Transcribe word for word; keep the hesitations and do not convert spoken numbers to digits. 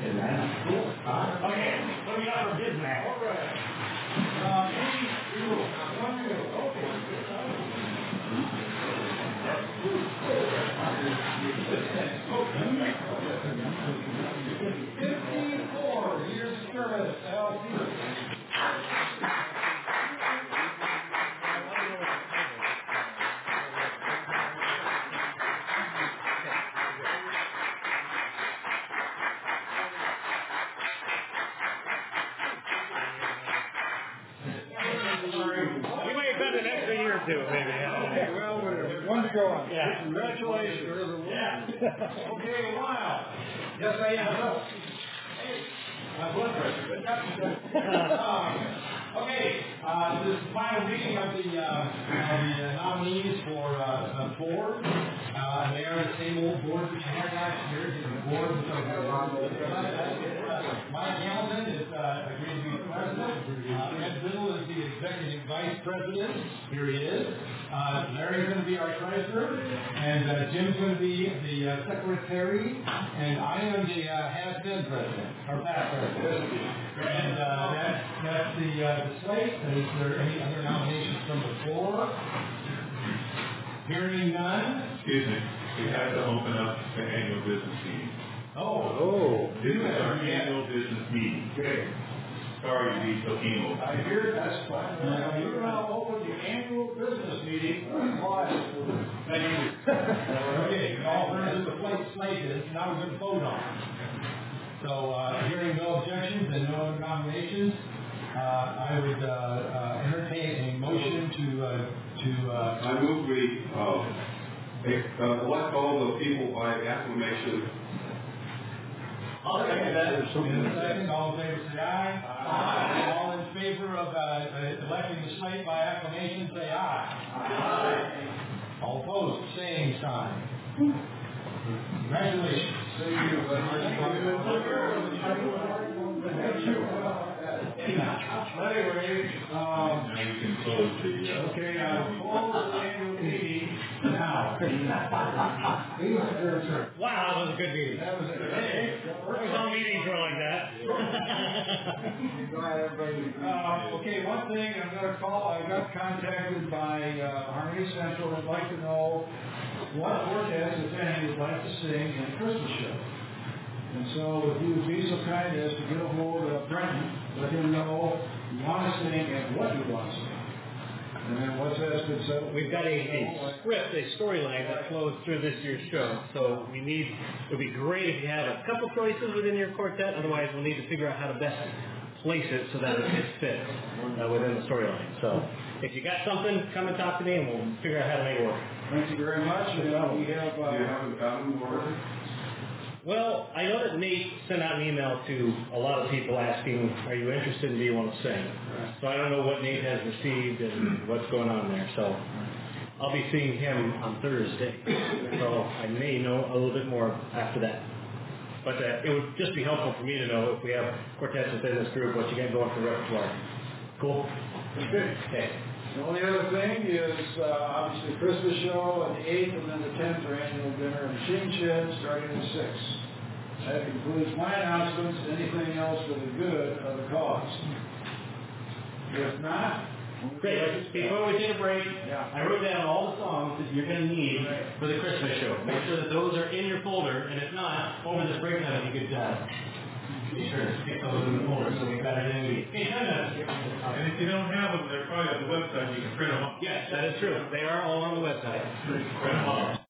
Cool. Uh, okay, what do we got for bids now? All right. Uh, maybe we will. One you. Okay. Fifty-four years service, L P. We might spend an extra year or two, maybe. Okay, well, whatever. One to go on. Yeah. Congratulations. Yeah. Okay, wow. Yes, I am. Hey, my blood pressure. um, okay, uh, this is the final meeting of the, uh, of the uh, nominees for uh, uh, board. Uh, they are the same old board that you had last year. The board of uh, Mike Hamilton is uh, agreed to be the president. Uh, Ed Biddle is the executive vice president. Here he is. Uh, Larry's going to be our treasurer, and uh, Jim's going to be the uh, secretary, and I am the uh, has-been president, or past president. And uh, that's, that's the, uh, the slate. Is there any other nominations from the floor? Hearing none. Excuse me, we have to open up the annual business meeting. Oh. Oh. This is our annual business meeting. Okay. Sorry to be so emo. I hear that's fine. Uh, you're now open the annual business meeting. Why? Thank you. Okay, all versus the plate slate is now we're going to vote on it. So, uh, hearing no objections and no other nominations, uh, I would uh, uh, entertain a motion to uh, to. Uh, I move we uh, uh, elect all the people by acclamation. I'll second that. In a second, all in favor say aye. Aye. All in favor of uh, electing the slate by acclamation say aye. Aye. All opposed, same sign. Congratulations. Thank you. Thank you. Anyway, um, Now you can close the, uh, okay, I'll close the annual meeting now. Wow, that was a good meeting. That was a hey, Some meetings were like that. uh, okay, one thing I'm going to call, I got contacted by uh, Harmony Central. I'd like to know what quartets, if any, would like to sing in the Christmas show. And so if you would be so kind as to get a hold of Brenton, let him know you want to sing and what you want to sing. And then once that's been settled, We've got a, a script, a storyline that flows through this year's show. So we need, it would be great if you had a couple choices within your quartet. Otherwise, we'll need to figure out how to best place it so that it fits uh, within the storyline. So if you got something, come and talk to me and we'll figure out how to make it work. thank you very much. And uh, we have, uh, Do you have a common word? Well, I know that Nate sent out an email to a lot of people asking, are you interested and do you want to sing? So I don't know what Nate has received and what's going on there. So I'll be seeing him on Thursday. So I may know a little bit more after that. But uh, it would just be helpful for me to know if we have quartets within this group, what you got going for repertoire. Cool? okay. Okay. The only other thing is uh, obviously Christmas show on the eighth and then the tenth for annual dinner and Machine Shed starting the sixth. That concludes my announcements. Anything else for the good of the cause? If not, Great. Before we take a break, Yeah. I wrote down all the songs that you're going to need for the Christmas show. Make sure that those are in your folder, and if not, over this break time, you could uh, be sure to stick those in the folder so we've got it in the Hey, ten minutes. and if you don't have them, they're probably on the website, you can print them up. Yes, that is true. They are all on the website. Print them up.